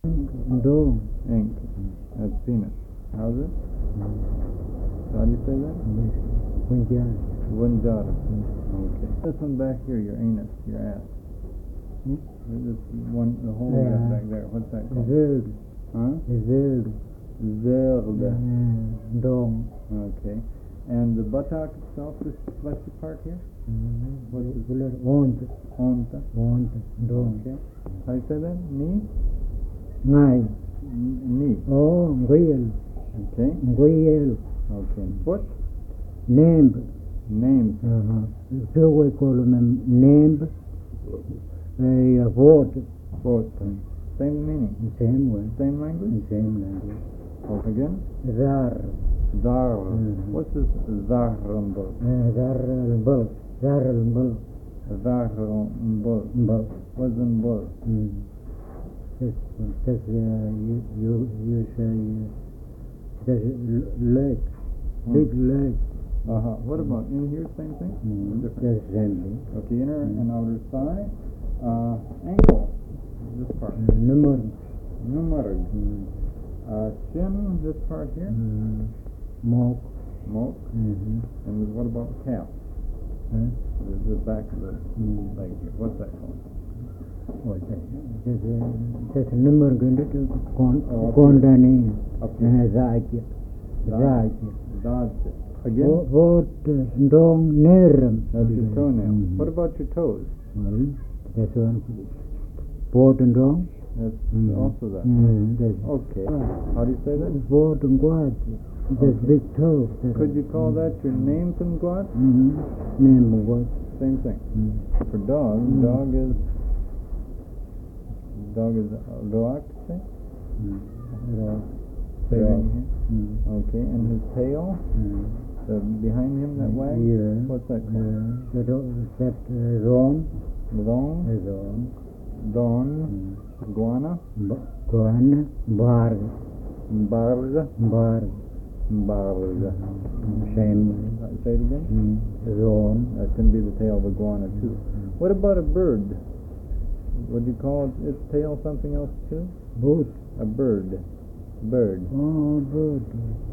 Dome. Ink. That's penis. How's it? How do you say that? Punjab. Vanjara. Okay. This one back here, your anus, your ass. This one, the hole you got back there. What's that called? Zerd. Huh? Zerd. Zerde. Dome. Okay. And the buttock itself, this fleshy part here? What is it? Onta. Onta. Dome. Okay. How do you say that? Knee? Ngai. Knee. Oh, Nguyel. Okay. Nguyel. Okay. Foot? Name. Name. So we call them name. Vote. Foot. Same meaning. Same way. Same language? Same language. Okay, again? Zar. Zar. What's this Zarambul? Zarambul. Zarambul. Zarambul. What's in bull? That's you say that's leg, big leg. What about in here? Same thing? That's the same thing. Okay, inner and outer thigh. Ankle. This part. Numerg. Shin. This part here. Mock. And what about the calf? The back of the leg here. What's that called? That's numerg into Kondani. Zaki. Again? What dong nerum. That's your toenail. What about your toes? Well, that's one. Port and dong. That's also that. Okay. How do you say that? Port and guad. That's big toe. Could you call that your name and guad? Name of what? Same thing. For dog, dog is Roak, say? Okay, and his tail? Behind him, that wag? Yeah. What's that called? That wrong. Don. Guana? Guana. Barg. Same. Say it again? Wrong. That can be the tail of a guana too. What about a bird? Would you call its tail something else too? Boot. A bird. Oh, bird.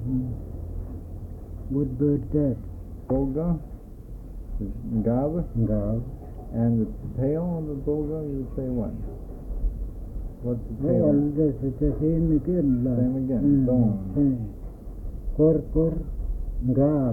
What bird that? Boga. Gav. And the tail of the boga, you would say what? What's the tail? Well, that's the same again. Same again. Don. Cor. Gav.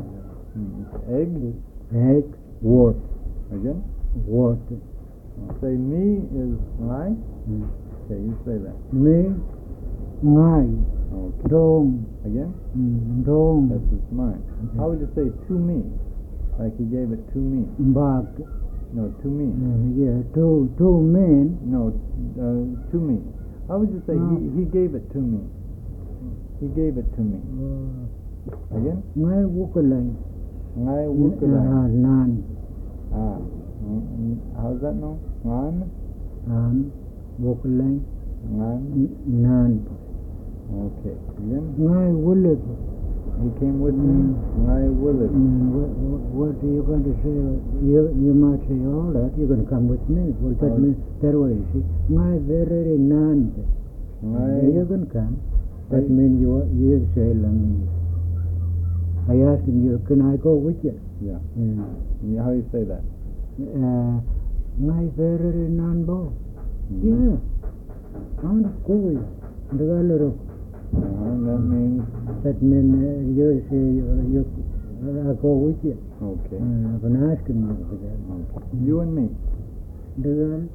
Egg. What? Again? What? Say me is I. Okay, you say that. Me. Ngai. Okay. Dong. Again? Dong. That's his mine. How would you say to me? Like he gave it to me. Bag. No, to me. Yeah, two men. No, to me. How would you say he gave it to me? He gave it to me. Again? Ngai wukalai. Ngai wukalai. Nan. How's that now? Nan? Wukalai. Nan? Okay. Again? Ngai wulib. He came with me. Ngai wulib. What are you going to say? You might say all that. You're going to come with me. Well, that means that way. See, Ngai very nan. You're going to come. That means you say Lamese. I asked him, can I go with you? Yeah. How do you say that? Ngai very nan bo. Yeah. I'm cool. The gallery. That means you say I go with you. Okay. I've been asking you for that. Okay. You and me. Again?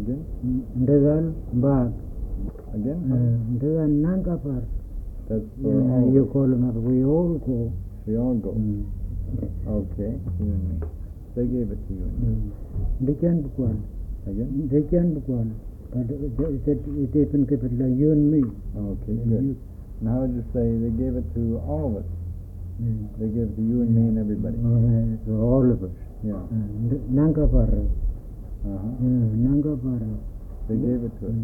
Bag. Again? Nangapar. That's for all. You call them up. We all go. We all go. Okay. You and me. They gave it to you and me. They can't be called. Again? They can't be called. But it even keep it like you and me. Okay, good. Now how would you say they gave it to all of us? They gave it to you and me and everybody. To all of us. Yeah. Nangapar. Nangapar. They gave it to us.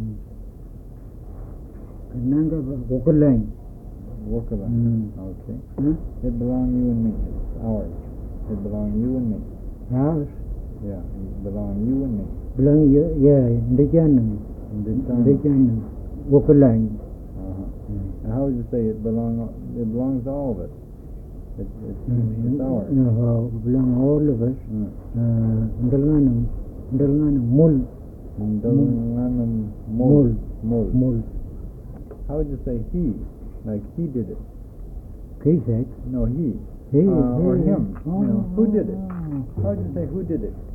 Nangapar. Wukalai. Okay. It belonged you and me. It's ours. It belonged you and me. Ours? Yeah, it belonged you and me. Belong you, yeah, Indican. Wokalang. And how would you say it belongs to all of us? It's ours. Belong all of us. Ndalnganam mul. Mul. How would you say he? Like he did it? He said. No, he. He. Or him. Who did it? How would you say who did it?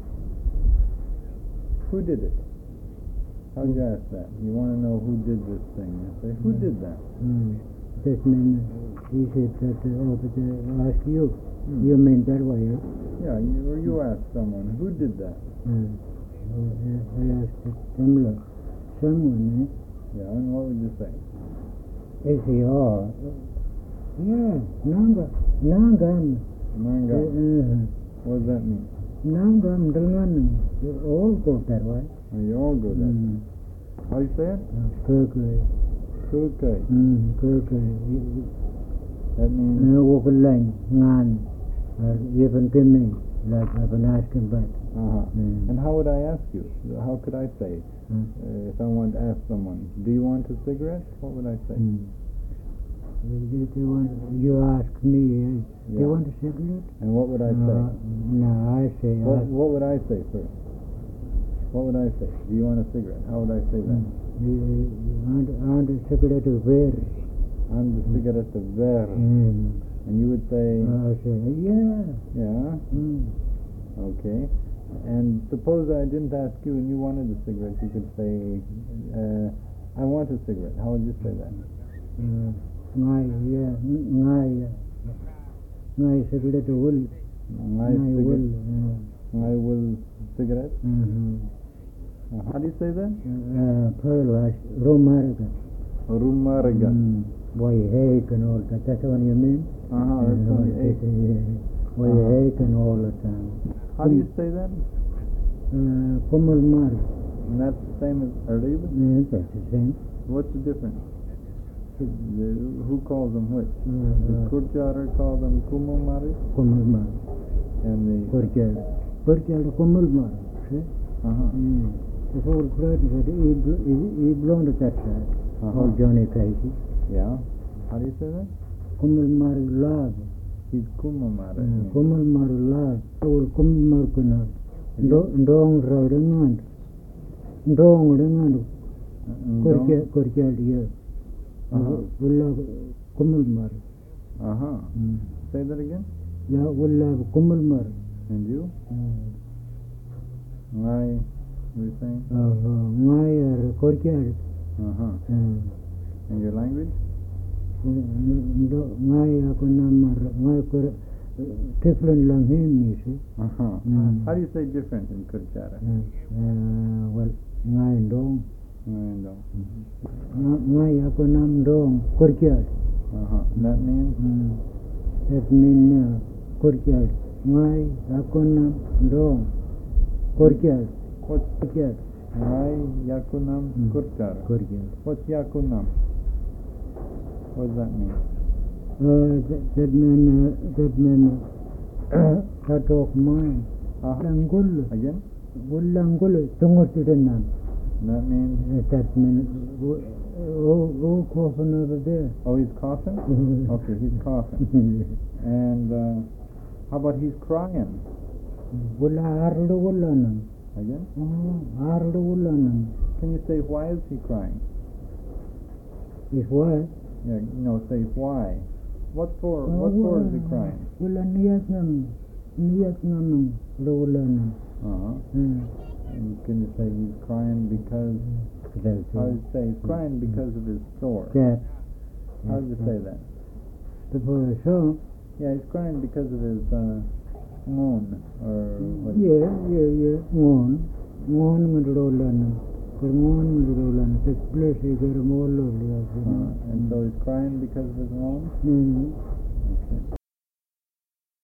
Who did it? How would you ask that? You want to know who did this thing. You say, who did that? That means he said that ask you. You mean that way, eh? Yeah, you ask someone, who did that? I asked someone, eh? Yeah, and what would you say? S-E-R. Yeah, Nangam. What does that mean? Nangam, Dalnganam. They all go that way. Oh, you all go that way. How do you say it? Kirkay. That means? Wokalang, Ngan. Even to me, like I've been asking back. And how would I ask you? How could I say? If I want to ask someone, do you want a cigarette? What would I say? You ask me, do you want a cigarette? And what would I say? No, I say... What would I say first? What would I say? Do you want a cigarette? How would I say that? I want a cigarette verde. And the cigarette verde. And you would say... I say, yeah. Yeah? Okay. And suppose I didn't ask you and you wanted a cigarette, you could say, I want a cigarette. How would you say that? Ngai cigarette will. Ngai will cigarette? How do you say that? Pearl, Romarga. Rumarga. Why hake and all that. That's what you mean? That's what you ate. Why hake and all the time. How do you say that? Kumal Mar. And that's the same as Arriba? Yes, that's the same. What's the difference? Who calls them which? The Kurjara call them Kumal Mari? Kumal Mar. And the... Kurjara Kumal Mar. See? The whole crowd said, he blown at that side. All Johnny Casey. Yeah. How do you say that? Kumal Mar Lab. He's Kumal Mari. Kumal Mar Lab. All Kumal Mar Kuna. Dong Rodangan. Dong Rangan. Kurjara, yeah. Ulla Kumal Mar. Say that again? Yeah, Ulla Kumal Mar. And you? Ngai, what are you saying? Ngai Kurjara. And your language? Ngai ako namar, ngai different lang him, you see. How do you say different in Kurjara? Well, ngai dong. Ngai dong. Ngai ako nam dong, Kurjara. That means? That means Kurjara. Ngai ako nam dong, Kurjara. What's Kurjara? Ngai Yakunam Kurjara. What's Yakunam? What does that mean? That means cut off mine. Langul. Again? Langul. Tungotidanam. That means? That means oh, coughing over there. Oh, he's coughing? Okay, he's coughing. And how about he's crying? Again? Can you say why is he crying? Is why? Yeah, no, say why. What for? What for is he crying? And can you say he's crying because? How do you say he's crying because of his sore? How do you say that? Yeah, he's crying because of his moon or what? Yeah. Moon this place is very more lovely. And so he's crying because of his moon? Okay.